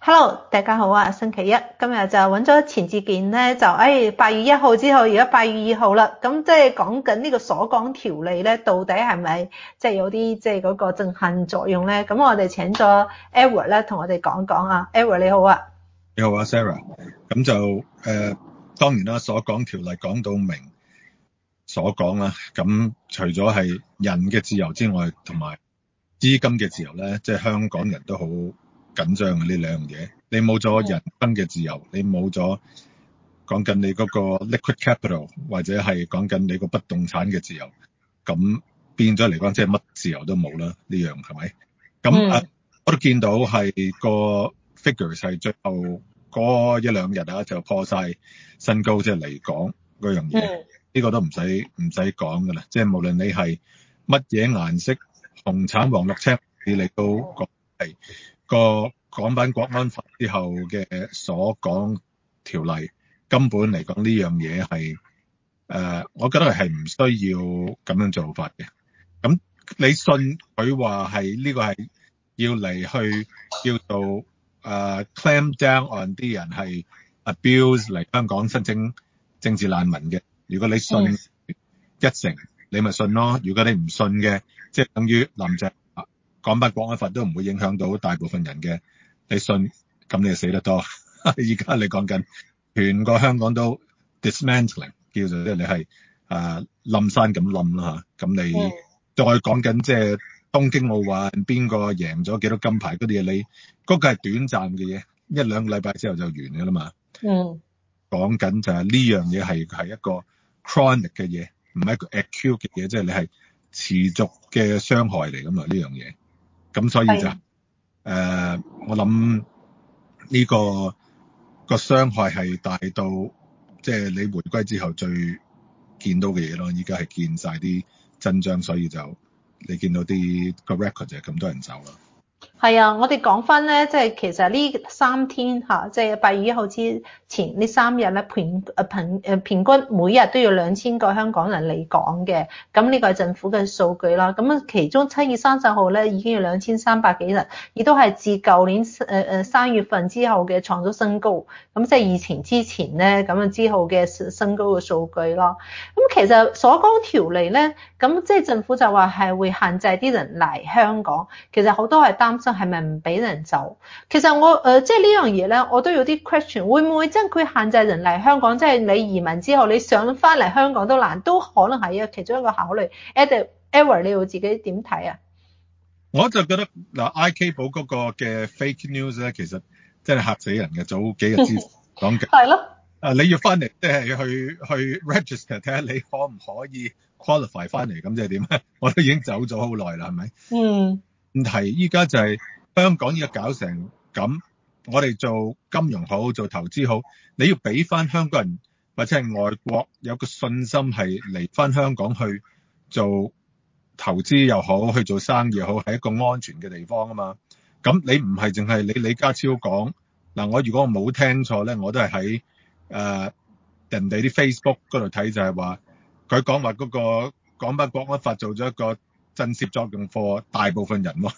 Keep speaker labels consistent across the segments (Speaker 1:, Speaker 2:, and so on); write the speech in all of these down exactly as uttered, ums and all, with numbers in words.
Speaker 1: Hello，大家好啊！星期一今日就揾咗錢志健咧，就誒八月一號之後，而家八月二號啦。咁即係講緊呢個所講條例咧，到底係咪即係有啲即係嗰個震撼作用咧？咁我哋請咗 Edward 咧，同我哋講講啊。Edward 你好啊，
Speaker 2: 你好啊 Sarah。咁就誒、呃、當然啦，所講條例講到明所講啦。咁除咗係人嘅自由之外，同埋資金嘅自由咧，即係香港人都好緊張嘅呢兩樣嘢。你冇咗人生嘅自由，你冇咗講緊你嗰個 liquid capital 或者係講緊你個不動產嘅自由，咁變咗嚟講，即係乜自由都冇啦。呢樣係咪？咁、嗯啊、我都見到係個 figures 係最後嗰一兩日啊，就破晒新高，即係嚟講嗰樣嘢。呢、嗯呢個都唔使唔使講㗎啦。即係無論你係乜嘢顏色，紅橙黃綠青，你嚟到講係個港版國安法之後嘅所講條例，根本嚟講呢樣嘢係誒，我覺得係唔需要咁樣做法嘅。咁你信佢話係呢個係要嚟去叫做誒、uh, clamp down on 啲人係 abuse 嚟香港申請政治難民嘅？如果你信一成，你咪信咯。如果你唔信嘅，即係等於林鄭港版國安法都唔會影響到大部分人嘅，你信咁你就死得多。而家你講緊全個香港都 dismantling， 叫做即係你係誒冧山咁冧啦嚇。咁你再講緊即係東京奧運邊個贏咗幾多金牌嗰啲嘢，你嗰個係短暫嘅嘢，一兩個禮拜之後就完㗎啦嘛。嗯，講緊就係呢樣嘢係係一個 chronic 嘅嘢，唔係一個 acute 嘅嘢，即係你係持續嘅傷害嚟㗎嘛呢樣嘢。咁所以就誒、呃，我諗呢個個傷害係大到即係你回歸之後最見到嘅嘢咯。依家係見晒啲真章，所以就你見到啲個 record 就係咁多人走啦。
Speaker 1: 係啊，我哋講翻咧，即係其實呢三天嚇，即係八月一號之前呢三日咧，平誒平誒平均每日都要兩千個香港人嚟港嘅。咁呢個係政府嘅數據啦。咁啊，其中七月三十號咧已經要兩千三百幾人，亦都係自舊年誒誒三月份之後嘅創咗新高。咁即係疫情之前咧，咁啊之後嘅新高嘅數據咯。咁其實所講條例咧，咁即係政府就話係會限制啲人嚟香港。其實好多係擔心係咪唔俾人走？其實我誒、呃、即係呢樣嘢咧，我都有啲 question， 會唔會真係佢限制人嚟香港？即係你移民之後，你想翻嚟香港都難，都可能係一個其中一個考慮。Edward，你要自己點睇啊？
Speaker 2: 我就覺得嗱 ，I K 寶嗰個嘅 fake news 咧，其實真係嚇死人嘅。早幾日之前講嘅係咯，誒你要翻嚟即係去去 register 睇下你可唔可以 qualify 翻嚟，咁即係點咧？我都已經走咗好耐啦，係咪？嗯。問題依家就係香港依家搞成咁，我哋做金融好，做投資好，你要俾翻香港人或者係外國有個信心係嚟翻香港去做投資又好，去做生意又好，係一個安全嘅地方啊嘛。咁你唔係淨係你李家超講嗱，我如果我冇聽錯咧，我都係喺誒人哋啲 Facebook 嗰度睇，就係話佢講話嗰個港版國安法做咗一個震懾作用貨大部分人喎。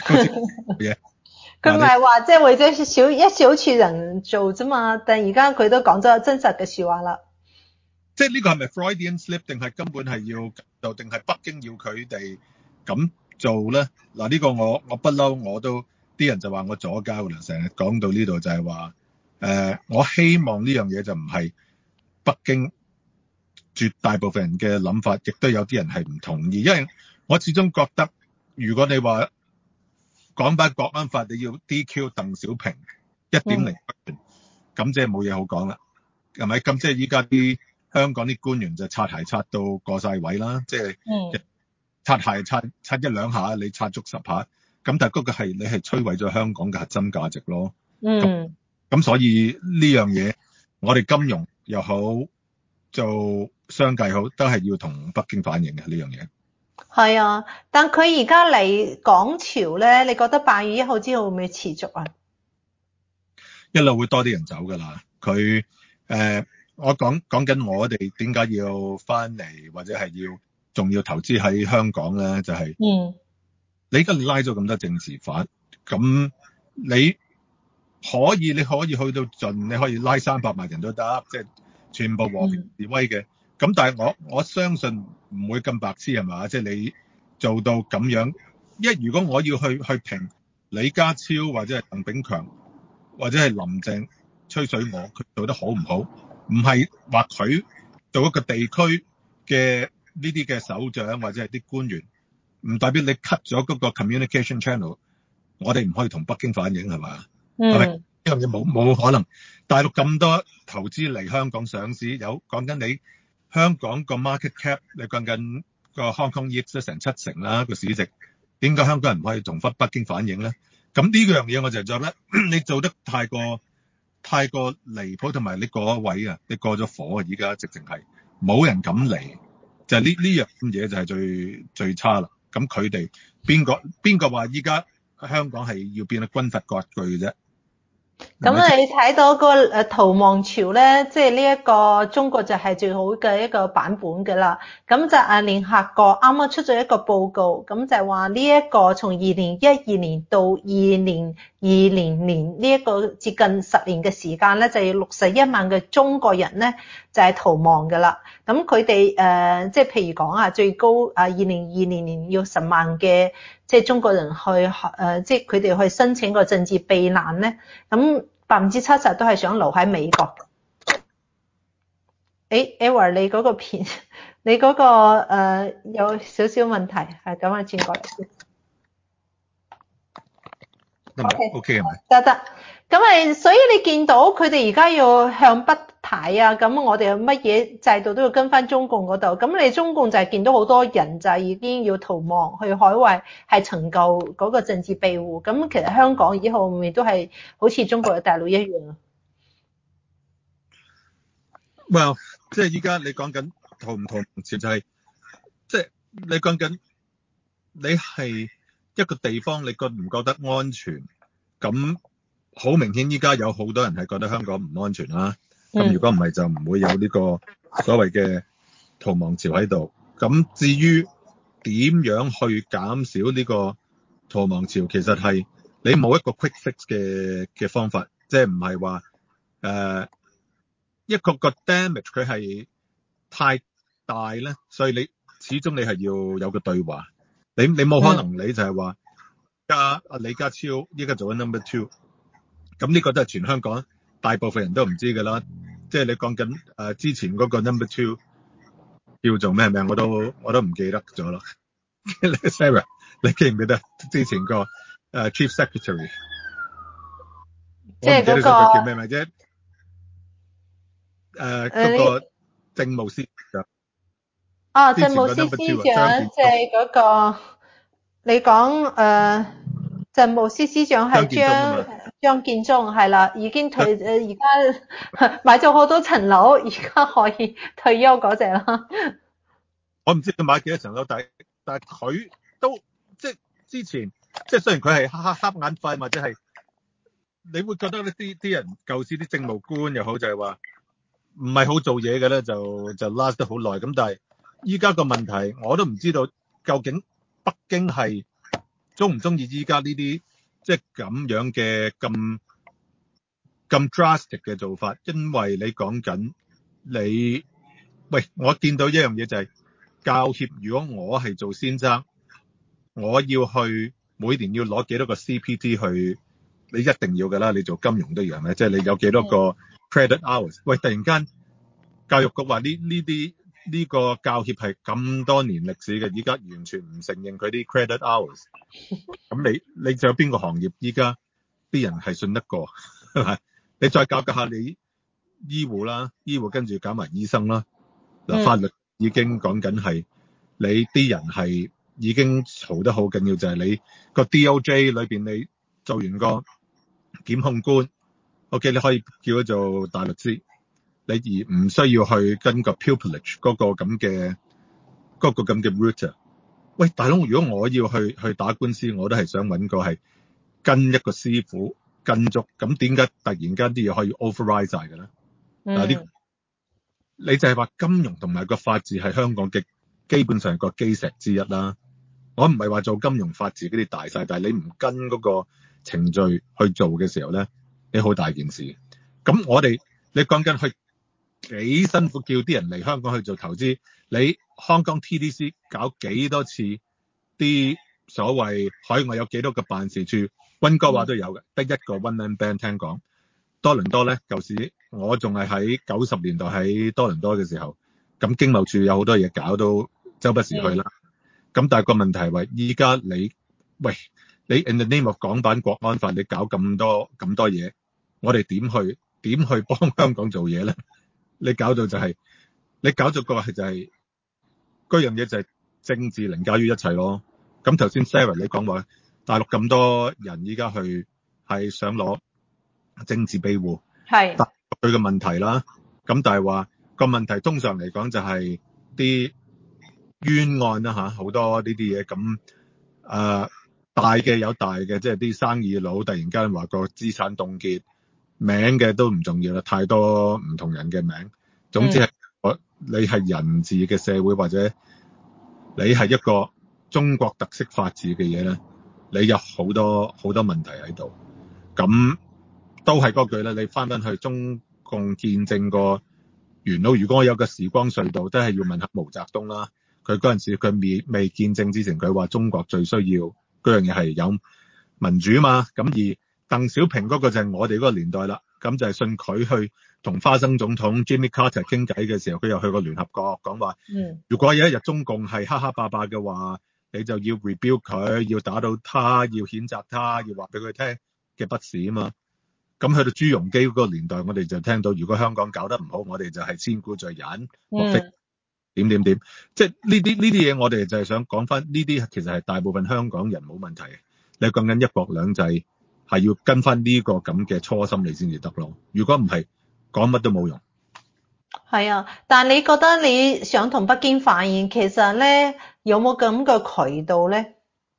Speaker 1: 佢唔係話即係為咗少一小撮人做啫嘛，但係而家佢都講咗真實嘅説話啦。
Speaker 2: 即係呢個係咪 Freudian slip 定係根本係要就定係北京要佢哋咁做咧？嗱，呢個我我不嬲我都啲人就話我左膠㗎啦，成日講到呢度就係話誒，我希望呢樣嘢就唔係北京絕大部分人嘅諗法，亦都有啲人係唔同意，因為我始終覺得如果你話港版國安法你要 D Q 鄧小平一點零，咁即係冇嘢好講啦，係咪？咁即係依家啲香港啲官員就擦鞋擦到過晒位啦，即係擦鞋擦擦一兩下，你擦足十下，咁但係嗰個係你係摧毀咗香港嘅核心價值咯。嗯，咁所以呢樣嘢，我哋金融又好，做商界好，都係要同北京反映嘅呢樣嘢。
Speaker 1: 係啊，但佢而家嚟港潮咧，你覺得八月一號之後會唔會持續啊？
Speaker 2: 一路會多啲人走㗎啦。佢誒、呃，我講講緊我哋點解要翻嚟，或者係要仲要投資喺香港咧？就係、是，嗯，你而家拉咗咁多政治犯，咁你可以你可以去到盡，你可以拉三百萬人都得，即係全部和平示威嘅。咁、嗯、但係我我相信唔會咁白痴係嘛？即係你做到咁樣，因為如果我要去去評李家超或者係鄧炳強或者係林鄭吹水我，佢做得好唔好？唔係話佢做一個地區嘅呢啲嘅首長或者係啲官員，唔代表你 cut 咗嗰個 communication channel， 我哋唔可以同北京反映係嘛？係咪？呢樣嘢冇冇可能？大陸咁多投資嚟香港上市，有講緊你香港個 market cap， 你講緊個 Hong Kong E X 成七成啦個市值，點解香港人唔可以同翻北京反映咧？咁呢樣嘢我就覺得你做得太過太過離譜，同埋你過咗位啊，你過咗火啊，而家直情係冇人敢嚟，就係呢呢樣嘢就係最最差啦。咁佢哋邊個邊個話依家香港係要變得軍閥割據嘅啫？
Speaker 1: 咁你睇到個誒逃亡潮咧，即係呢一個中國就係最好嘅一個版本嘅啦。咁就誒聯合國啱啱出咗一個報告，咁就係話呢一個從二零一二年到二零二零年呢一個接近十年嘅時間咧，就要六十一萬嘅中國人咧就係逃亡嘅啦。咁佢哋誒即係譬如講啊，最高啊二零二零年要十萬嘅即係中國人去誒，即係佢哋去申請個政治避難咧，咁百分之七十都係想留喺美國。誒 Edward 你嗰個片，你嗰、嗰個誒、呃、有少少問題，係咁啊，轉過嚟先。
Speaker 2: 得唔得 ？OK 係咪？
Speaker 1: 得得。咁係，所以你見到佢哋而家要向北睇啊，咁我哋有乜嘢制度都要跟翻中共嗰度。咁你中共就係見到好多人就係已經要逃亡去海外，係尋求嗰個政治庇護。咁其實香港以後咪都係好似中國嘅大陸一樣啊。
Speaker 2: Well，即係依家你講緊逃唔逃亡潮就係，即係你講緊你係一個地方，你覺唔覺得安全？咁好明顯，依家有好多人係覺得香港唔安全啦。咁如果唔係，就唔會有呢個所謂嘅逃亡潮喺度。咁至於點樣去減少呢個逃亡潮，其實係你冇一個 quick fix 嘅嘅方法，即係唔係話誒一個個 damage 佢係太大咧，所以你始終你係要有個對話。你你冇可能你就係話家阿李家超依家做緊 number two。咁呢個都係全香港大部分人都唔知㗎啦，即係你講緊誒之前嗰個 number two 叫做咩名我都我都唔記得咗啦。Sarah， 你記唔記得之前個誒、uh, Chief Secretary？
Speaker 1: 即係嗰、那個
Speaker 2: 叫咩名啫？誒嗰個政務司長。
Speaker 1: 啊，政務司司長即係嗰個你講誒。呃政務司司長係張張建宗係啦，已經退誒，而家買咗好多層樓，而家可以退休嗰隻啦。
Speaker 2: 我唔知佢買幾多層樓，但係但係佢都即係之前，即係雖然佢係黑黑黑眼快或者係，你會覺得呢啲啲人舊時啲政務官又好就係話唔係好做嘢嘅咧，就就 last 得好耐。咁但係依家個問題我都唔知道究竟北京係中唔中意依家呢啲即係咁樣嘅咁咁 drastic 嘅做法？因為你講緊你，喂，我見到一樣嘢就係教協，如果我係做先生，我要去每年要攞幾多個 C P T 去，你一定要㗎啦，你做金融都一樣嘅，即係你有幾多個 credit hours。喂，突然間教育局話呢呢啲。呢個教協係咁多年歷史嘅，依家完全唔承認佢啲 credit hours。咁你你仲有邊個行業依家啲人係信得過？你再教教下你醫護啦，醫護跟住搞埋醫生啦。嗱，法律已經講緊係你啲人係已經嘈得好緊要，就係你個 D O J 裏邊你做完個檢控官 ，OK 你可以叫佢做大律師。你而唔需要去跟個 pupillage 嗰個咁嘅嗰個咁嘅 route。喂，大佬，如果我要去去打官司，我都係想揾個係跟一個師傅跟足。咁點解突然間啲嘢可以 override 晒嘅咧？嗱、嗯，呢你就係話金融同埋個法治係香港嘅基本上個基石之一啦。我唔係話做金融法治嗰啲大晒，但係你唔跟嗰個程序去做嘅時候咧， 你好大件事。咁我哋你講緊去幾辛苦叫啲人嚟香港去做投資，你香港 T D C 搞幾多次啲所謂海外有幾多個辦事處，溫哥華都有嘅，得一個 one man band 聽講。多倫多咧，舊時我仲係喺九十年代喺多倫多嘅時候，咁經貿處有好多嘢搞到周不時去啦。咁、嗯、但係個問題係話，依家你喂你 in the name of 港版國安法，你搞咁多咁多嘢，我哋點去點去幫香港做嘢咧？你搞到就係、是、你搞咗個係就係、是、嗰樣嘢就係政治凌駕於一切咯。咁頭先 Sarah 你講話大陸咁多人依家去係想攞政治庇護，係佢嘅問題啦。咁但係話個問題通常嚟講就係啲冤案啦嚇，好多呢啲嘢咁誒大嘅有大嘅，即係啲生意佬突然間話個資產凍結，名嘅都唔重要啦，太多唔同人嘅名。總之係我、嗯、你係人治嘅社會，或者你係一個中國特色法治嘅嘢咧，你有好多好多問題喺度。咁都係嗰句咧，你翻返去中共見證個元老，如果我有個時光隧道，都係要問下毛澤東啦。佢嗰陣時佢未未見證之前，佢話中國最需要嗰樣嘢係有民主嘛。咁而鄧小平嗰個就係我哋嗰個年代啦。咁就係信佢去同花生總統 Jimmy Carter 傾偈嘅時候，佢又去過聯合國講話，嗯，如果有一日中共係黑黑霸霸嘅話，你就要 rebuke 佢，要打到他，要譴責他，要話俾佢聽嘅不是啊嘛。咁去到朱鎔基嗰個年代，我哋就聽到如果香港搞得唔好，我哋就係千古罪人，莫非點點點，即係呢啲呢啲嘢，我哋就係想講翻呢啲，其實係大部分香港人冇問題。你講緊一國兩制係要跟翻呢個咁嘅初心你先至得咯。如果唔係，講乜都冇用。
Speaker 1: 係啊，但係你覺得你想同北京反映，其實咧有冇咁嘅渠道咧？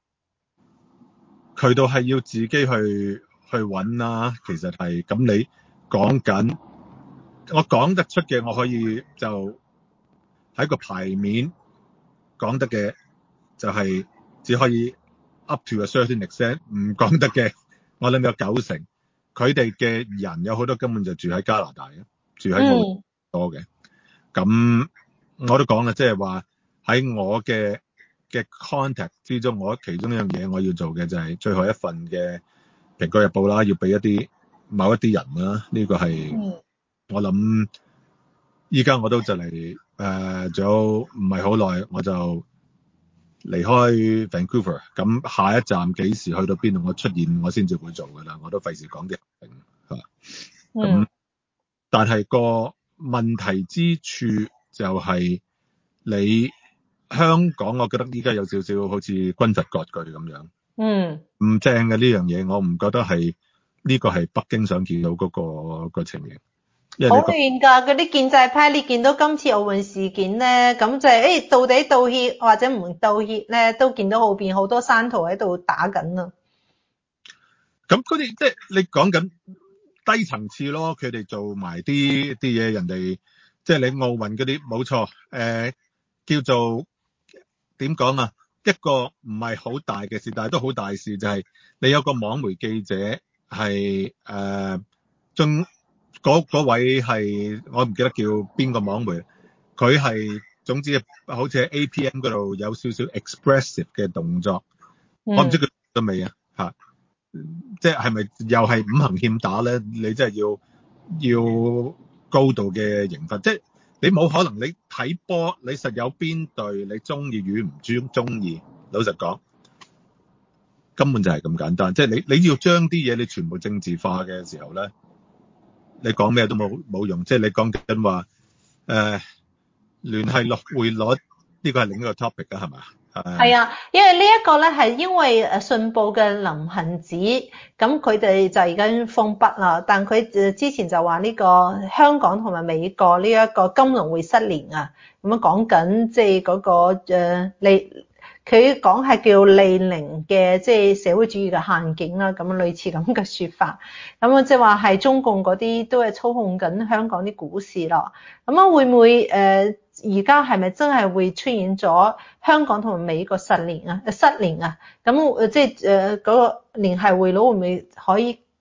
Speaker 2: 渠道係要自己去去揾啦。其實係咁，你講緊我講得出嘅，我可以就喺個牌面講得嘅，就係只可以 up to a certain extent， 唔講得嘅，我諗有九成。佢哋嘅人有好多根本就住喺加拿大嘅，住喺澳洲多嘅。咁、嗯、我都講啦，即係話喺我嘅嘅 contact 之中，我其中一樣嘢我要做嘅就係最後一份嘅蘋果日報啦，要俾一啲某一啲人啦。呢、這個係、嗯、我諗依家我都就嚟誒，仲有唔係好耐我就離開 Vancouver。咁下一站幾時去到邊度我出現，我先至會做噶啦。我都費事講啲嚇。咁、嗯、但係個問題之處就係你香港，我覺得依家有少少好似軍閥割據咁樣。嗯，唔正嘅呢樣嘢，我唔覺得係呢、這個係北京想見到嗰、那個、那個情形。好
Speaker 1: 亂㗎，嗰啲建制派，你見到今次奧運事件咧，咁就係、是、誒、欸、到底道歉或者唔道歉咧，都見到後邊好多山徒喺度打緊啊。
Speaker 2: 咁嗰啲即係你講緊低層次咯，佢哋做埋啲啲嘢，人哋即係你奧運嗰啲冇錯，誒、呃、叫做點講啊？一個唔係好大嘅事，但係都好大事，就係、是、你有個網媒記者係誒中。嗰位係我唔記得叫邊個網媒，佢係總之好似喺 A P M 嗰度有少少 expressive 嘅動作，嗯、我唔知佢得未啊嚇，即係係咪又係五行欠打咧？你真係要要高度嘅刑罰，即係你冇可能你睇波，你實有邊隊你中意與唔中中意，老實講根本就係咁簡單，即係你你要將啲嘢你全部政治化嘅時候咧。你講咩都冇冇用，即係你講緊話誒聯繫率匯率呢個係另一個 topic 啊，係嘛？
Speaker 1: 係啊，因為呢一個咧係因為誒信報嘅林行止，咁佢哋就已經封筆啦。但佢誒之前就話呢個香港同埋美國呢一個金融會失聯啊，咁樣講緊即係嗰個誒利。佢講係叫利寧嘅即係社會主義嘅陷阱啦，咁類似咁嘅說法。咁啊即係話係中共嗰啲都係操控緊香港啲股市咯。咁啊會唔會誒而家係咪真係會出現咗香港同埋美國失聯啊？失聯啊？咁即係誒嗰個聯繫匯率會唔會可以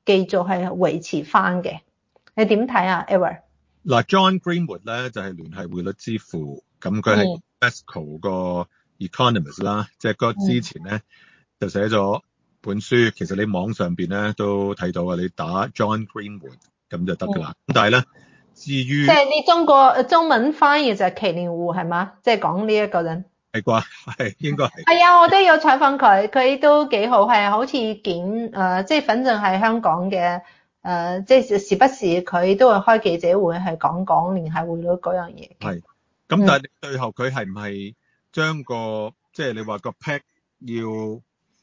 Speaker 1: 繼續係維持翻嘅。你點睇啊 Edward？
Speaker 2: 嗱 ，John Greenwood 咧就係聯繫匯率之父，咁佢係 Invesco 個 economist 啦，即係嗰之前咧就寫咗本書，其實你網上邊咧都睇到啊，你打 John Greenwood 咁就得噶啦。咁但係咧，至於
Speaker 1: 即係你中國中文翻譯就係麒麟湖係嘛？即係講呢一個人
Speaker 2: 係啩？係應該係。
Speaker 1: 係啊，我都有採訪佢，佢都幾好，係好似見誒，即係反正係香港嘅。誒、呃，即係時不時佢都會開記者會，係講講聯繫匯率嗰樣嘢。
Speaker 2: 係，咁但係最後佢係唔係將個即係你話個 pack 要誒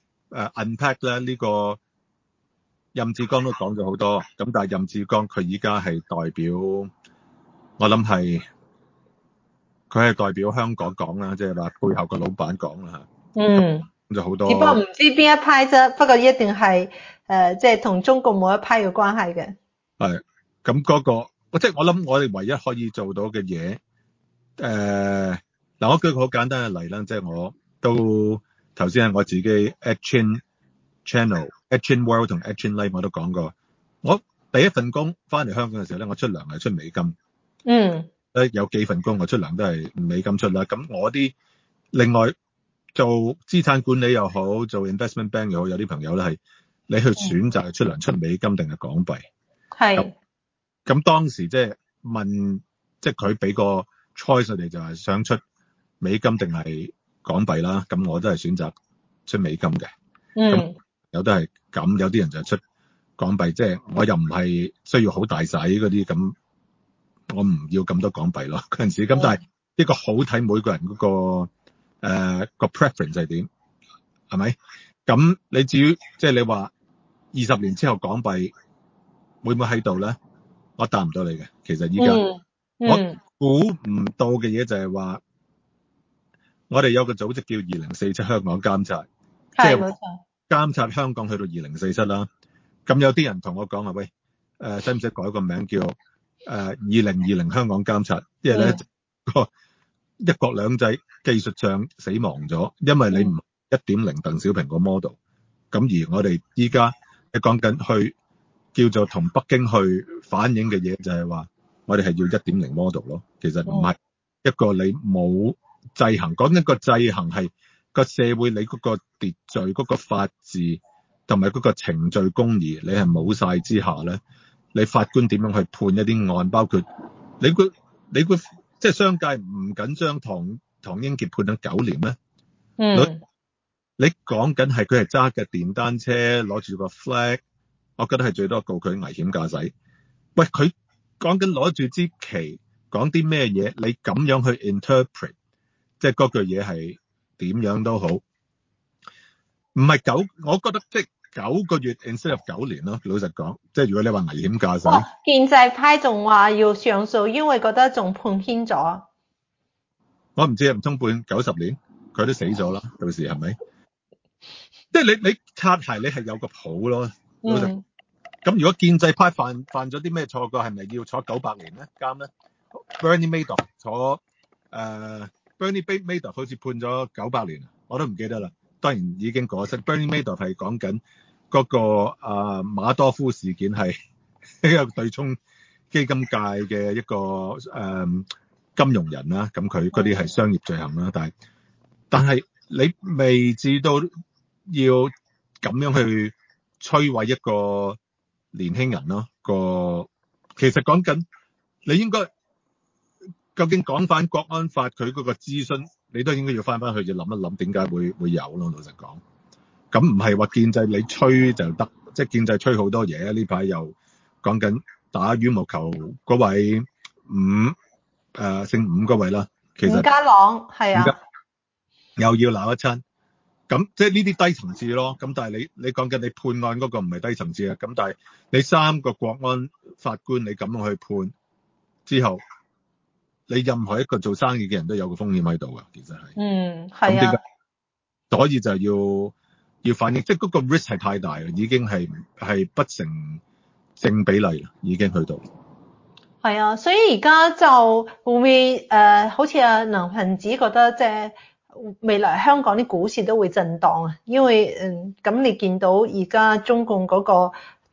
Speaker 2: unpack 咧？呢、這個任志剛都講咗好多，咁但係任志剛佢依家係代表，我諗係佢係代表香港講啦，即係話背後個老闆講啦嚇。
Speaker 1: 嗯，
Speaker 2: 咁就好多。
Speaker 1: 只不過唔知邊一派啫，不過一定係誒，即係同中國冇一派嘅關係嘅。
Speaker 2: 係，咁嗰個，即係我諗我哋唯一可以做到嘅嘢，誒、呃，嗱，我舉個好簡單嘅例啦，即係我都頭先係我自己 Action Channel、Action World 同 Action Life 我都講過，我第一份工翻嚟香港嘅時候咧，我出糧係出美金，
Speaker 1: 嗯，
Speaker 2: 誒，有幾份工我出糧都係美金出啦，咁我啲另外做資產管理又好，做 investment bank 又好，有啲朋友咧係你去選擇出糧出美金定係港幣。
Speaker 1: 係，
Speaker 2: 咁當時即係問，即係佢俾個 choice 我哋就係想出美金定係港幣啦。咁我都係選擇出美金嘅。
Speaker 1: 嗯，
Speaker 2: 有都係咁，有啲人就出港幣，即係我又唔係需要好大使嗰啲，咁我唔要咁多港幣咯嗰陣時。咁但係呢個好睇每個人嗰個誒、呃、個 preference 係點，係咪？咁你至於即係你話二十年之後港幣會唔會喺度咧？我答唔到你嘅。其實依家、
Speaker 1: 嗯嗯、
Speaker 2: 我估唔到嘅嘢就係話，我哋有個組織叫二零四七香港監察，即係
Speaker 1: 冇錯，
Speaker 2: 監察香港去到二零四七啦。咁有啲人同我講話，喂，誒使唔使改個名叫誒二零二零香港監察？因為咧個、嗯、一國兩制技術上死亡咗，因為你唔一點零鄧小平個 model。咁而我哋依家係講緊去叫做同北京去反映嘅嘢，就係話我哋係要一點零 model 咯。其實唔係一個你冇制衡，講緊個制衡係個社會你嗰個秩序、嗰個法治同埋嗰個程序公義，你係冇晒之下咧，你法官點樣去判一啲案？包括你估你估即係商界唔緊張唐唐英傑判咗九年咩？
Speaker 1: 嗯。
Speaker 2: 你講緊係佢係揸嘅電單車攞住個 flag， 我覺得係最多告佢危險駕駛。喂，佢講緊攞住支旗講啲咩嘢？你咁樣去 interpret， 即係嗰句嘢係點樣都好，唔係九，我覺得即係九個月 instead of 九年咯。老實講，即係如果你話危險駕駛，
Speaker 1: 哦，建制派仲話要上訴，因為覺得仲判輕咗。
Speaker 2: 我唔知唔通判九十年，佢都死咗啦，到時係咪？即係你你擦鞋你係有個譜咯，老實。咁、嗯、如果建制派犯犯咗啲咩錯過，係咪要坐九百年咧監咧 ？Bernie Madoff 坐誒、呃、Bernie Madoff 好似判咗九百年，我都唔記得啦。當然已經過身。Bernie Madoff 係講緊嗰個啊、呃、馬多夫事件，係一個對沖基金界嘅一個誒、呃、金融人啦。咁佢嗰啲係商業罪行啦，但係但係你未至到要咁樣去摧毀一個年輕人咯，個其實講緊你應該究竟講翻國安法佢嗰個諮詢，你都應該要翻翻去要諗一諗點解會會有咯。老實講，咁唔係話建制你吹就得，即係建制吹好多嘢。呢排又講緊打羽毛球嗰位伍誒姓伍嗰位啦，其實伍家朗係啊，又要鬧一餐。咁即係呢啲低層次咯，咁但係你你講緊你判案嗰個唔係低層次啊，咁但係你三個國安法官你咁樣去判之後，你任何一個做生意嘅人都有個風險喺度噶，其實係。嗯，係啊。所以就要要反映，即係嗰個 risk 係太大啦，已經係係不成正比例啦，已經去到。
Speaker 1: 係啊，所以而家就會唔會誒，好似阿梁恒子覺得即係。未來香港啲股市都會震盪啊，因為嗯咁你見到而家中共嗰個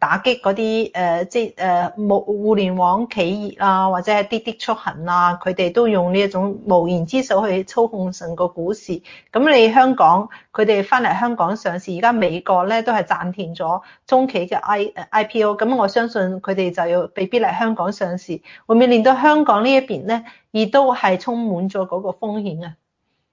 Speaker 1: 打擊嗰啲誒即係誒冇互聯網企業啊，或者係滴滴出行啊，佢哋都用呢一種無言之手去操控成個股市。咁你香港佢哋翻嚟香港上市，而家美國咧都係暫停咗中企嘅 I I P O，咁我相信佢哋就要被逼嚟香港上市，會唔會令到香港呢一邊咧，亦都係充滿咗嗰個風險啊？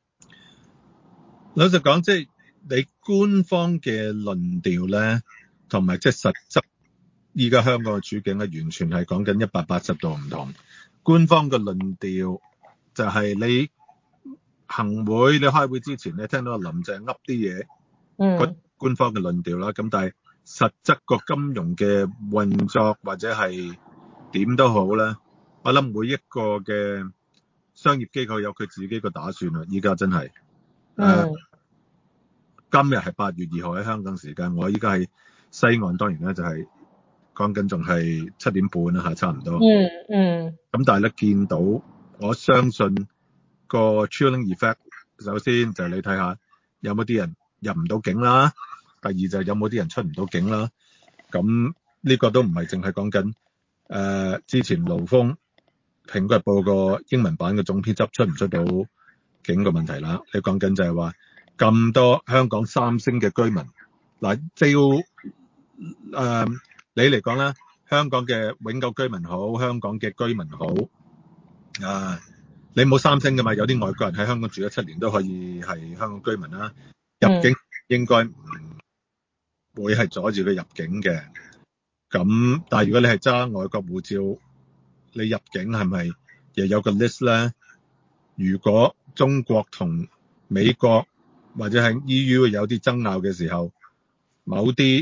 Speaker 2: 老實講，即係你官方嘅論調咧，同埋即係實質，依家香港嘅處境咧，完全係講緊一百八十度唔同。官方嘅論調就係你行會，你開會之前咧，聽到林鄭噏啲嘢，
Speaker 1: 嗯，
Speaker 2: 官方嘅論調啦。咁但係實質個金融嘅運作或者係點都好咧，我諗每一個嘅商業機構有佢自己個打算啦。依家真係，誒、呃。
Speaker 1: 嗯
Speaker 2: 今日係八月二號喺香港時間，我依家喺西岸，當然咧就係講緊仲係七點半啦嚇，差唔多。
Speaker 1: 嗯嗯。
Speaker 2: 咁但係咧見到，我相信個 chilling effect，首先就係你睇下有冇啲人入唔到境啦，第二就係有冇啲人出唔到境啦。咁呢個都唔係淨係講緊誒之前盧峯蘋果日報個英文版嘅總編輯出唔出到境嘅問題啦。你講緊就係話，咁多香港三星嘅居民，嗱，照誒你嚟講啦，香港嘅永久居民好，香港嘅居民好，啊，你冇三星㗎嘛？有啲外國人喺香港住咗七年都可以係香港居民啦，入境應該唔會係阻住佢入境嘅。咁但係如果你係揸外國護照，你入境係咪又有個 list 咧？如果中國同美國或者係 E U 有啲爭拗嘅時候，某啲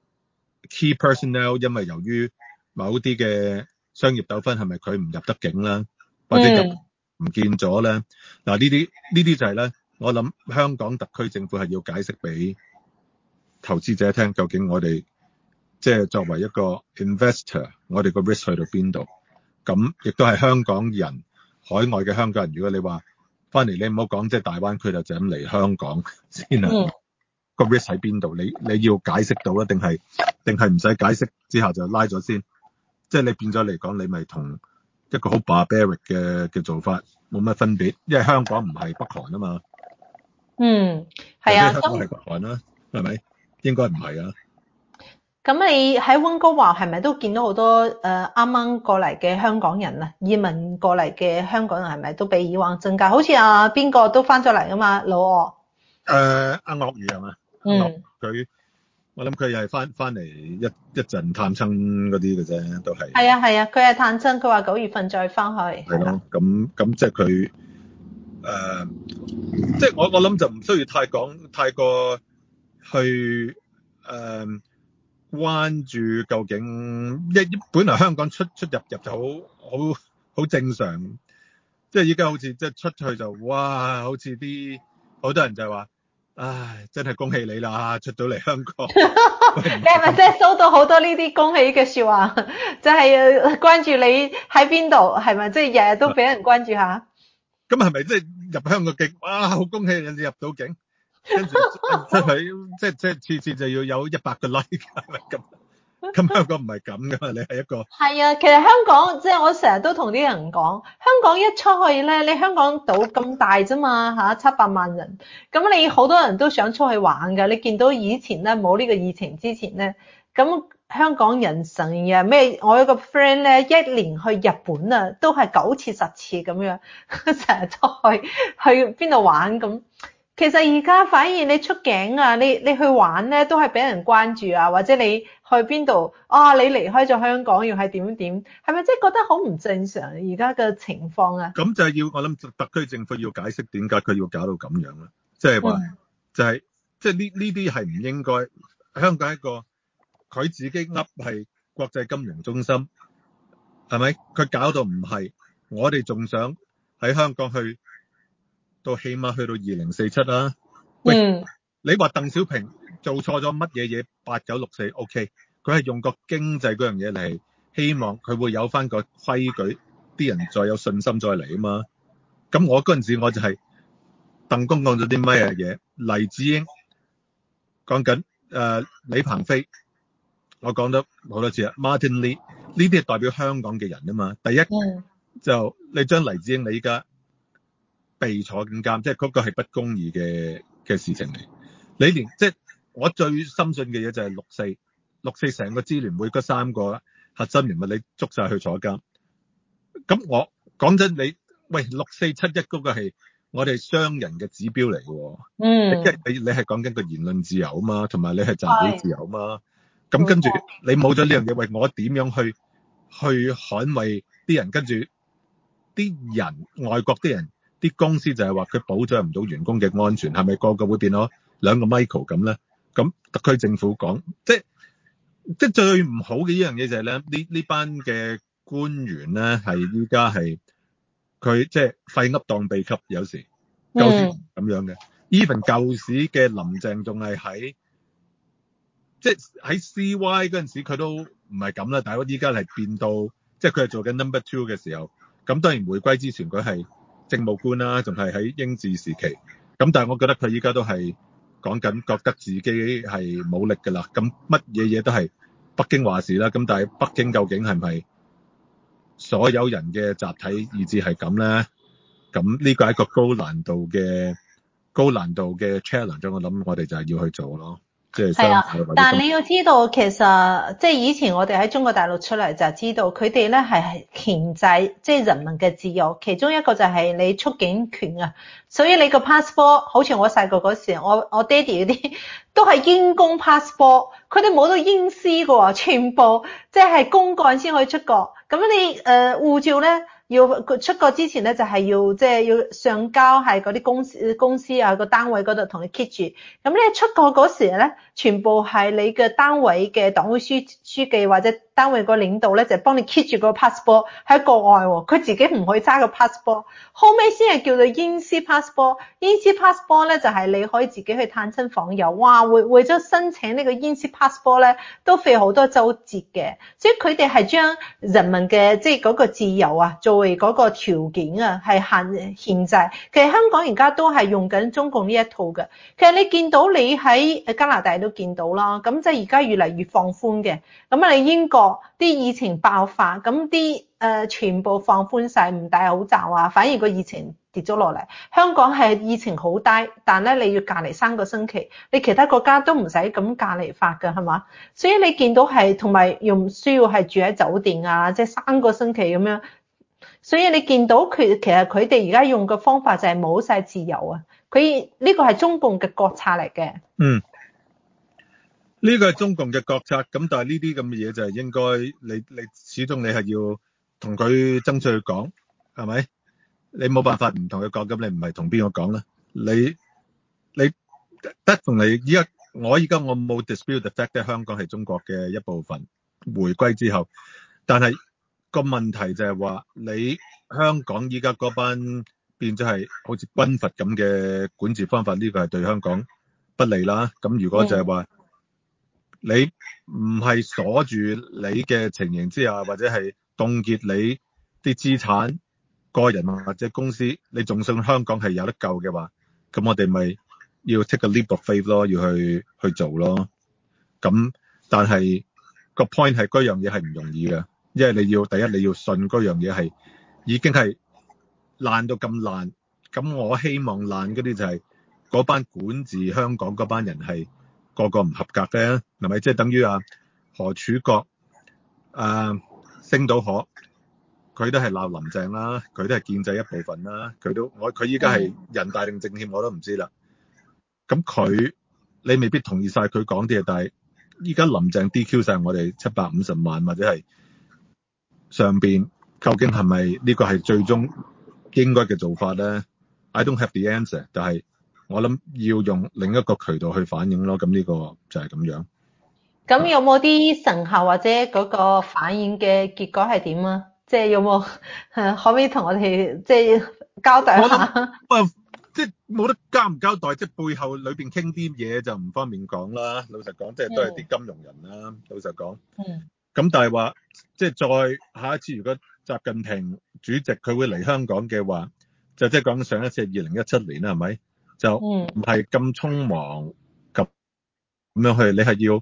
Speaker 2: key personnel 因為由於某啲嘅商業糾紛，係咪佢唔入得境啦，或者入唔見咗咧？嗱，呢啲呢啲就係咧，我諗香港特區政府係要解釋俾投資者聽，究竟我哋即係作為一個 investor，我哋個 risk 去到邊度？咁亦都係香港人，海外嘅香港人，如果你話翻嚟，你唔好講即係大灣區就就咁嚟香港先啊。嗯、個 risk 喺邊度？你你要解釋到啊，定係定係唔使解釋之後就拉咗先？即係你變咗嚟講，你咪同一個好 barbaric 嘅嘅做法冇乜分別，因為香港唔係北韓啊嘛。
Speaker 1: 嗯，係啊，
Speaker 2: 香港係北韓啦，係咪、嗯？應該唔係啊。
Speaker 1: 咁你喺溫哥華係咪都見到好多誒啱啱過嚟嘅香港人啊？移民過嚟嘅香港人係咪都比以往增加？好似啊邊個都翻咗嚟噶嘛，老岳。
Speaker 2: 誒阿岳宇係嘛？
Speaker 1: 嗯。
Speaker 2: 佢我諗佢又係翻翻嚟一一陣探親嗰啲嘅啫，都係。
Speaker 1: 係啊係啊，佢係探親，佢話九月份再翻去。
Speaker 2: 係咯，咁咁即係佢誒，即係我我諗就唔需要太講太過去誒。呃關注究竟一本來香港出出入入就好好好正常，即係依家好似即係出去就哇，好似啲好多人就話，唉，真係恭喜你啦，出到嚟香港。
Speaker 1: 你係咪真係收到好多呢啲恭喜嘅説話？就係關注你喺邊度，係咪即係日日都俾人關注下？
Speaker 2: 咁係咪即係入香港境？哇，好恭喜人哋入到境！跟住出去，即係即係次次就要有一百個 like，係咪咁？咁香港唔係咁噶嘛，你係一個
Speaker 1: 係啊，其實香港即係我成日都同啲人講，香港一出去咧，你香港島咁大啫嘛嚇，七百萬人，咁你好多人都想出去玩㗎。你見到以前咧冇呢個疫情之前咧，咁香港人成日咩？我有個 friend 咧，一年去日本啊，都係九次十次咁樣，成日出去去邊度玩咁。其實而家反而你出境啊，你你去玩咧都係俾人關注啊，或者你去邊度啊，你離開咗香港要係點點，係咪即係覺得好唔正常而家嘅情況啊？
Speaker 2: 咁就係要我諗特區政府要解釋點解佢要搞到咁樣啦，即係話就係即係呢呢啲係唔應該。香港一個佢自己噏係國際金融中心，係咪？佢搞到唔係，我哋仲想喺香港去。到起碼去到二零四七啦。喂，嗯、你話鄧小平做錯咗乜嘢嘢？八九六四 OK，佢係用個經濟嗰樣嘢嚟，希望佢會有翻個規矩，啲人再有信心再嚟啊嘛。咁我嗰陣時我就係鄧公講咗啲乜嘢嘢，黎智英講緊誒李鵬飛我講得好多次啊 ，Martin Lee 呢啲係代表香港嘅人啊嘛。第一、嗯、就你將黎智英你依家被坐緊監，即係嗰個係不公義嘅嘅事情嚟。你連即係、就是、我最深信嘅嘢就係六四，六四成個支聯會嗰三個核心人物你捉晒去坐監。咁我講真，你喂六四七一嗰個係我哋商人嘅指標嚟嘅。嗯，即係你你係講緊個言論自由啊嘛，同埋你係集會自由啊嘛。咁跟住你冇咗呢樣嘢，喂，我點樣去去捍衛啲人？跟住啲人外國啲人啲公司就係話佢保障唔到員工嘅安全，係咪個個會變咗兩個 Michael 咁咧？咁特區政府講，即係即係最唔好嘅一樣嘢就係咧，呢呢班嘅官員咧係依家係佢即係廢噏當秘笈，有時舊時咁樣嘅。even 舊時嘅林鄭仲係喺。即係喺 C Y 嗰陣時，佢都唔係咁啦。但係我依家係變到，即係佢係做緊 number two 嘅時候。咁當然回歸之前佢係政務官啦，仲係喺英治時期。咁但係我覺得佢依家都係講緊，覺得自己係冇力㗎啦。咁乜嘢嘢都係北京話事啦。咁但係北京究竟係唔係所有人嘅集體意志係咁咧？咁呢個係一個高難度嘅高難度嘅 challenge，我諗我哋就係要去做咯。係
Speaker 1: 啊，但係你要知道，其實即係以前我哋喺中國大陸出嚟就知道，佢哋咧係鉗制即係人民嘅自由，其中一個就係你出境權啊。所以你個 passport，好似我細個嗰時，我我爹哋嗰啲都係英公 passport，佢哋冇到英絲㗎，全部即係公幹先可以出國。咁你誒護照咧？要出國之前咧，就係要即係要上交係嗰啲公司公司啊個單位嗰度同你 keep 住。咁你出國嗰時咧，全部係你嘅單位嘅黨會書書記或者單位個領導咧，就幫你 keep 住個 passport 喺國外喎，佢自己唔可以揸個 passport。後尾先係叫做英資 passport， 英資 passport 咧就係你可以自己去探親訪友。哇，為為咗申請呢個英資 passport 咧，都費好多周折嘅。所以佢哋係將人民嘅即係嗰個自由啊，作為嗰個條件啊，係限限制。其實香港而家都係用緊中共呢一套嘅。其實你見到你喺加拿大都見到啦，咁即係而家越嚟越放寬嘅。咁啊，你英國啲疫情爆發，咁啲誒全部放寬晒，唔戴口罩啊，反而個疫情跌咗落嚟。香港係疫情好低，但咧你要隔離三個星期，你其他國家都唔使咁隔離法㗎，係嘛？所以你見到係同埋又唔需要係住喺酒店啊，即係三個星期咁樣。所以你見到佢其實佢哋而家用嘅方法就係冇晒自由啊！佢呢個係中共嘅國策嚟嘅。
Speaker 2: 嗯，呢個係中共嘅國策，咁但係呢啲咁嘅嘢就係應該你你始終你係要同佢爭取去講，係咪？你冇辦法唔同佢講，咁你唔係同邊個講咧？你你得同你依家我依家我冇 dispute the fact that 香港係中國嘅一部分，回歸之後，但係個問題就係話你香港依家嗰班變咗係好似軍閥咁嘅管治方法，呢個係對香港不利啦。咁如果就係話你唔係鎖住你嘅情形之下，或者係凍結你啲資產，個人或者公司，你仲信香港係有得救嘅話，咁我哋咪要 take a leap of faith 咯，要去去做咯。咁但係個 point 係嗰樣嘢係唔容易嘅。因為你要第一你要信嗰樣嘢係已經係爛到咁爛，咁我希望爛嗰啲就係嗰班管治香港嗰班人係個個唔合格嘅，係咪？即係等於啊何柱國、啊星島可，佢都係鬧林鄭啦，佢都係建制一部分啦，佢都我佢依家係人大定政協我都唔知啦。咁佢你未必同意晒佢講啲嘢，但係依家林鄭 D Q 晒我哋七百五十萬或者係。上邊究竟係咪呢個係最終應該嘅做法咧 ？I don't have the answer， 但係我諗要用另一個渠道去反映咯。咁呢個就係咁樣。
Speaker 1: 咁有冇啲成效或者嗰個反映嘅結果係點啊？即係有冇可唔可以同我哋即係交代下？
Speaker 2: 我即係冇得交唔交代，即係背後裏邊傾啲嘢就唔方便講啦。老實講，即係都係啲金融人啦。嗯、老實講。嗯。咁但係話，即係再下一次，如果習近平主席佢會嚟香港嘅話，就即係講上一次係二零一七年啦，係咪？就唔係咁匆忙咁咁樣去，你係要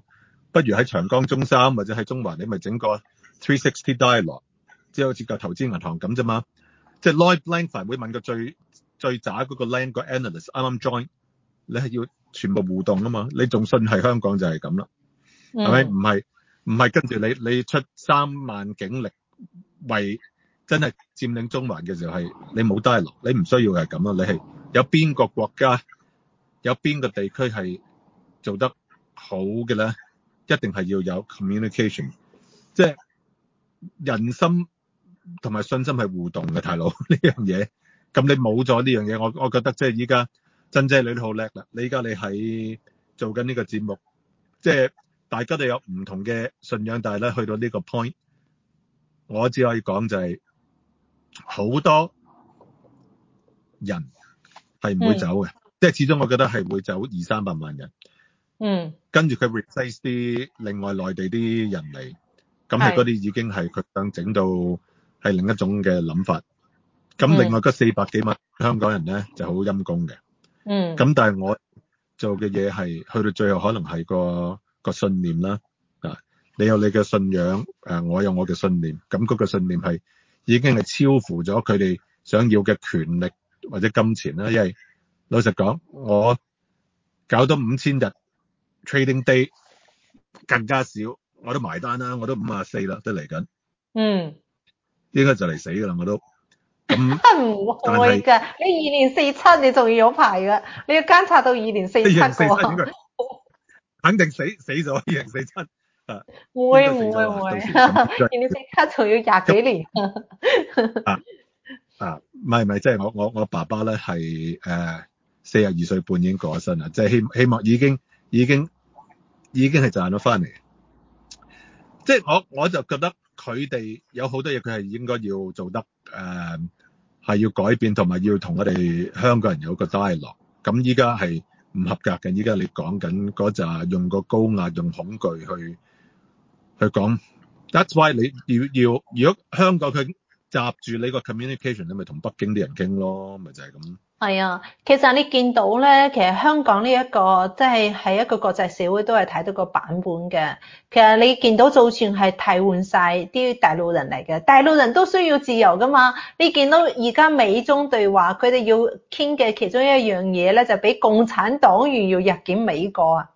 Speaker 2: 不如喺長江中心或者喺中環，你咪整個three sixty dialogue， 即係好似個投資銀行咁啫嘛。即係 Lloyd Blankfein 會問個最最渣嗰個 land 個 analyst 啱啱 join， 你係要全部互動啊嘛。你仲信係香港就係咁啦，係咪？唔係唔係跟住你你出三萬警力為真係佔領中環嘅時候係你冇 dialogue， 你唔需要係咁啦。你係有邊個國家有邊個地區係做得好嘅咧？一定係要有 communication， 即係人心同埋信心係互動嘅，大佬呢樣嘢。咁你冇咗呢樣嘢，我我覺得即係依家珍姐你都好叻啦。你依家你喺做緊呢個節目，即係大家都有唔同嘅信仰，但係咧去到呢個 point， 我只可以講就係好多人係唔會走嘅，即係、嗯、始終我覺得係會走二三百萬人。
Speaker 1: 嗯，
Speaker 2: 跟住佢 replace 啲另外內地啲人嚟，咁係嗰啲已經係佢想整到係另一種嘅諗法。咁另外嗰四百幾萬香港人咧就好陰功嘅。
Speaker 1: 嗯。
Speaker 2: 咁但係我做嘅嘢係去到最後可能係個個信念啦。啊，你有你嘅信仰，誒，我有我嘅信念。咁嗰個信念係已經係超乎咗佢哋想要嘅權力或者金錢啦。因為老實講，我搞到五千日。Trading day 更加少，我都埋單啦，我都五十四啦，都嚟緊。
Speaker 1: 嗯，
Speaker 2: 應該就嚟死噶啦，我都。咁
Speaker 1: 唔會㗎，你二年四七你仲要有排㗎，你要監察到二年四七個。
Speaker 2: 肯定死死咗二零四七啊！
Speaker 1: 會唔會唔會？二年四七仲要廿幾年。
Speaker 2: 啊啊，唔係唔係，即係我我我爸爸咧係誒四十二歲半已經過咗身啦，即係希希望已經。已經已經係賺咗翻嚟，即係我我就覺得佢哋有好多嘢佢係應該要做得誒係、呃、要改變，同埋要同我哋香港人有個 dialogue。咁依家係唔合格嘅，依家你講緊嗰陣用個高壓用恐懼去去講 ，that's why 你要要如果香港佢閘住你個 communication， 你咪同北京啲人傾咯，咪就係咁。
Speaker 1: 係啊，其實你見到咧，其實香港呢、這、一個即係喺一個國際社會都係睇到個版本嘅。其實你見到就算係替換晒啲大陸人嚟嘅，大陸人都需要自由噶嘛。你見到而家美中對話，佢哋要傾嘅其中一樣嘢咧，就俾共產黨員要入境美國啊。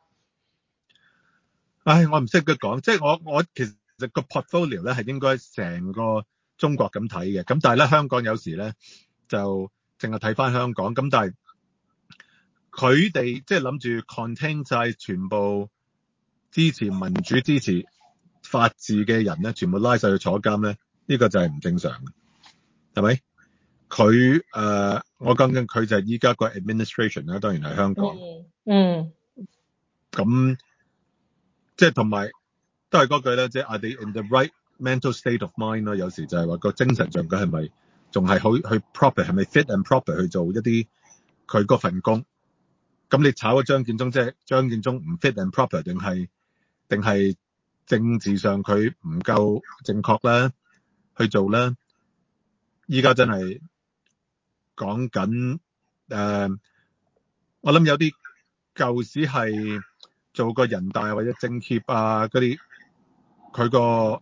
Speaker 2: 唉，我唔識佢講，即係我我其實個 portfolio 咧係應該成個中國咁睇嘅，咁但係咧香港有時咧就。淨係睇翻香港，咁但係佢哋即係諗住 contain 晒全部支持民主、支持法治嘅人咧，全部拉晒去坐監咧，呢、這個就係唔正常嘅，係咪？佢誒、呃，我講緊佢就係依家個 administration 啦，當然係香港。
Speaker 1: 嗯。
Speaker 2: 咁即係同埋都係嗰句咧，即係 are they in the right mental state of mind 咯？有時就係話個精神上佢係咪？仲係好去 proper 係咪 fit and proper 去做一啲佢嗰份工？咁你炒咗張建宗，即係張建宗唔 fit and proper 定係定係政治上佢唔夠正確咧去做咧？依家真係講緊誒，我諗有啲舊時係做過人大或者政協啊嗰啲，佢個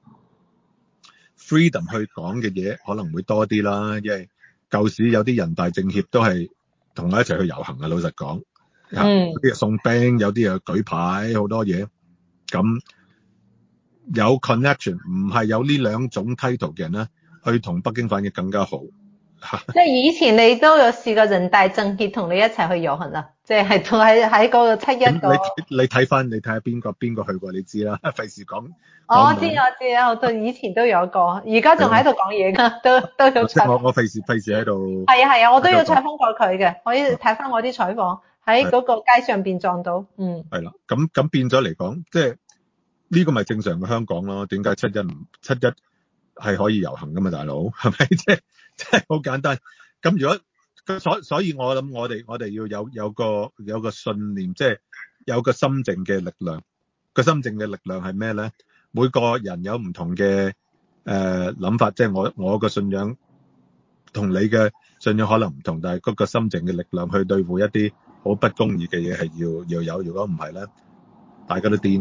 Speaker 2: freedom 去講嘅嘢可能會多啲啦，因為舊時有啲人大政協都係同我一齊去遊行嘅，老實講，嗯，有啲又送兵，有啲又舉牌，好多嘢，咁有 connection， 唔係有呢兩種 title 嘅人咧，去同北京反應更加好。
Speaker 1: 即係以前你都有試過人大政協同你一齊去遊行啊？即係仲喺喺嗰個七一個。
Speaker 2: 你你睇翻，你睇下邊個邊個去過，你知啦，費事講。
Speaker 1: 我知我知啊，我對以前都有過，而家仲喺度講嘢噶，都都有採訪。
Speaker 2: 我我費事費事喺度。
Speaker 1: 係啊係啊，我都有採訪過佢嘅，可以睇翻我啲採訪喺嗰個街上邊撞到。嗯。係
Speaker 2: 啦，咁咁變咗嚟講，即係呢個咪正常嘅香港咯？點解七一唔七一係可以遊行噶嘛，大佬係咪？即係即係好簡單。咁如果所所以我諗我哋我哋要有有個有個信念，即係有個心靜嘅力量。個心靜嘅力量係咩咧？每個人有唔同嘅誒諗法，即係我我個信仰同你嘅信仰可能唔同，但係嗰個心靜嘅力量去對付一啲好不公義嘅嘢係要要有。如果唔係咧，大家都癲㗎啦。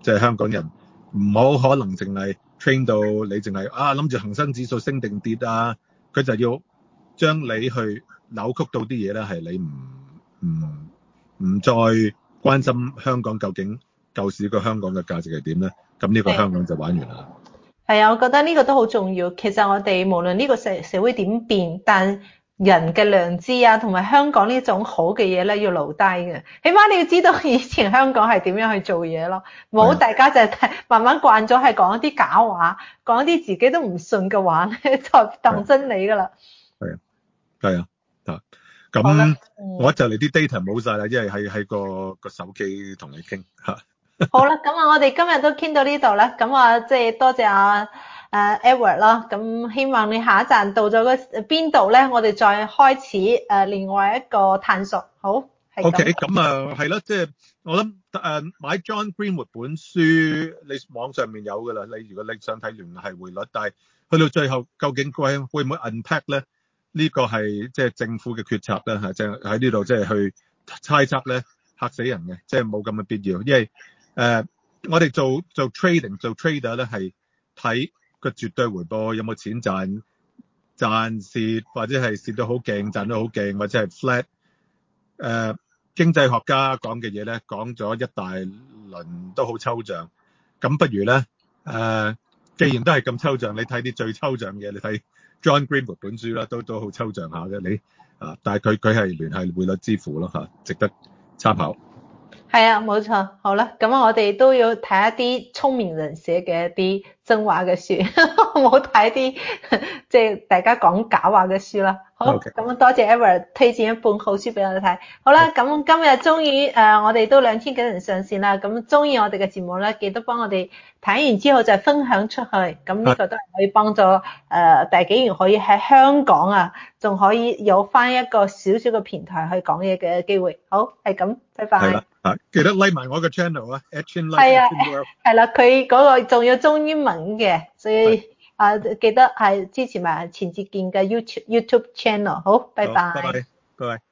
Speaker 2: 即係香港人唔好可能淨係 train 到你淨係啊諗住恒生指數升定跌啊，佢就要將你去扭曲到啲嘢咧，係你唔唔唔再關心香港究竟舊時個香港嘅價值係點咧，咁呢個香港就玩完啦。
Speaker 1: 係啊，我覺得呢個都好重要。其實我哋無論呢個社社會點變，但人嘅良知啊，同埋香港呢種好嘅嘢咧，要留低嘅。起碼你要知道以前香港係點樣去做嘢咯。冇大家就係慢慢慣咗係講一啲假話，講一啲自己都唔信嘅話咧，就當真理㗎啦。
Speaker 2: 係啊，係啊，啊咁我就嚟啲 data 冇晒啦，因為喺喺個個手機同你傾嚇。
Speaker 1: 好啦，咁啊，我哋今日都傾到呢度啦。咁啊，即係多謝阿誒 Edward 啦。咁希望你下一站到咗個邊度咧，我哋再開始誒另外一個探索。好。
Speaker 2: OK，咁啊係咯，即係我諗誒買 John Greenwood 本書，你網上面有㗎啦。你如果你想睇聯繫匯率，但係去到最後究竟佢會唔會 unpack 咧？呢個係即係政府嘅決策啦嚇，即係喺呢度即係去猜測咧，嚇死人嘅，即係冇咁嘅必要，因為誒、呃、我哋做做 trading 做 trader 咧係睇個絕對回報有冇錢賺，賺蝕或者係蝕到好勁，賺到好勁，或者係 flat。誒、呃、經濟學家講嘅嘢咧，講咗一大輪都好抽象，咁不如咧誒、呃，既然都係咁抽象，你睇啲最抽象嘅嘢，你睇 John Greenwood 本書啦，都都好抽象下嘅你啊，但係佢佢係聯繫匯率之父咯嚇，值得參考。
Speaker 1: 係啊，冇錯。好啦，咁我哋都要睇一啲聰明人寫嘅一啲真話嘅書，唔好睇啲即係大家講假話嘅書啦。好，咁、okay. 多謝 Edward 推薦一本好書俾我哋睇。好啦，咁、okay. 今日終於誒我哋都兩千幾人上線啦。咁鍾意我哋嘅節目咧，記得幫我哋睇完之後就分享出去。咁呢個都係可以幫助誒、呃、大紀元可以喺香港啊，仲可以有返一個少少嘅平台去講嘢嘅機會。好，係咁，拜拜。
Speaker 2: 係啦，啊，記得 like 埋我嘅 channel 啊 ，Etchin Like。
Speaker 1: 係啊，係啦，佢嗰個仲要中英文嘅，所以啊記得係支持埋錢志健嘅 YouTube YouTube channel。好，拜拜。
Speaker 2: 拜拜，拜拜。